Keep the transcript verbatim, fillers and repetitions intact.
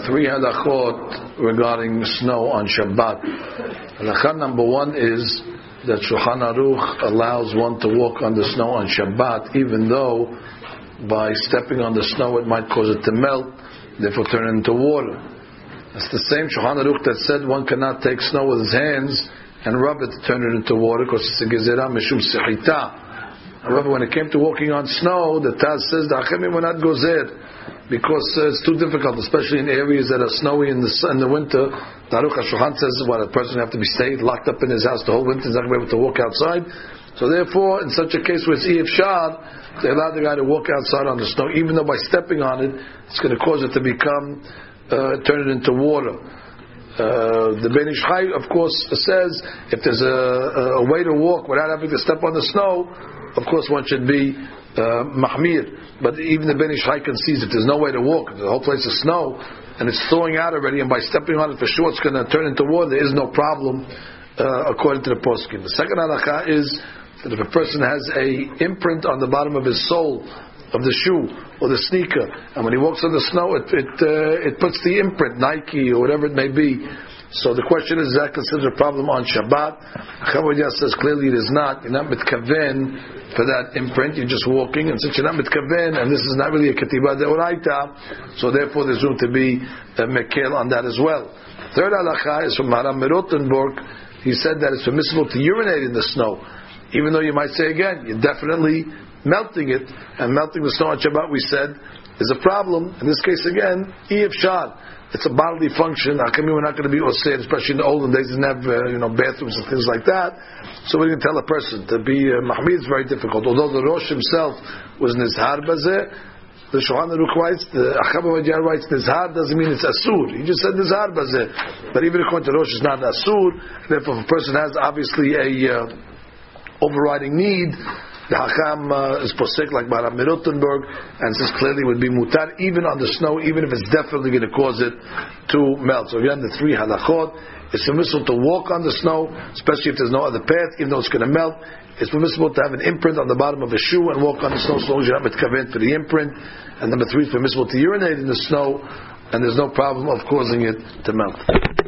three halachot regarding snow on Shabbat. Halakha number one is that Shulchan Aruch allows one to walk on the snow on Shabbat, even though by stepping on the snow it might cause it to melt, therefore turn it into water. It's the same Shulchan Aruch that said one cannot take snow with his hands and rub it to turn it into water because it's a gezerah mishum sechita. However, when it came to walking on snow, the Taz says the Achemim were not gozer because uh, it's too difficult, especially in areas that are snowy in the in the winter. The Aruch HaShulchan says what a person have to be stayed locked up in his house the whole winter, he's not going to be able to walk outside. So therefore, in such a case where it's Iyef Shad, they allow the guy to walk outside on the snow, even though by stepping on it, it's going to cause it to become uh, turn it into water. Uh, the Ben Ish Chai, of course, says if there's a, a way to walk without having to step on the snow, of course one should be uh, mahmir. But even the Ben Ish Chai concedes if there's no way to walk, if the whole place is snow and it's thawing out already, and by stepping on it for sure it's going to turn into water, there is no problem uh, according to the poskim. The second halakha is that if a person has a imprint on the bottom of his sole of the shoe or the sneaker, and when he walks on the snow, it it, uh, it puts the imprint, Nike or whatever it may be. So the question is, is that considered a problem on Shabbat? Chavodia says clearly it is not. You're not mitkaven for that imprint. You're just walking, and since you're not mitkaven, and this is not really a ketibah deoraita, so therefore there's room to be a mekel on that as well. Third halakha is from Maharam Rotenburg. He said that it's permissible to urinate in the snow, even though you might say again, you're definitely melting it, and melting the snow on Shabbat, we said, is a problem. In this case again, Iyef Shad. It's a bodily function. How come we're not going to be osir, especially in the olden days, didn't have uh, you know bathrooms and things like that. So we're going to tell a person to be uh, mahmid is very difficult. Although the Rosh himself was nizhar bazeh, the Shulchan Aruch writes, the Achab Ovadia writes, nizhar doesn't mean it's asur. He just said nizhar bazeh. But even according to Rosh, it's not asur. Therefore, if a person has obviously a uh, overriding need, the Hakam uh, is posek like Maharam Rotenburg, and says clearly would be mutar even on the snow, even if it's definitely going to cause it to melt. So again, the three halachot: it's permissible to walk on the snow, especially if there's no other path, even though it's going to melt. It's permissible to have an imprint on the bottom of a shoe and walk on the snow, so long as you're not mitkaven for the imprint. And number three, it's permissible to urinate in the snow, and there's no problem of causing it to melt.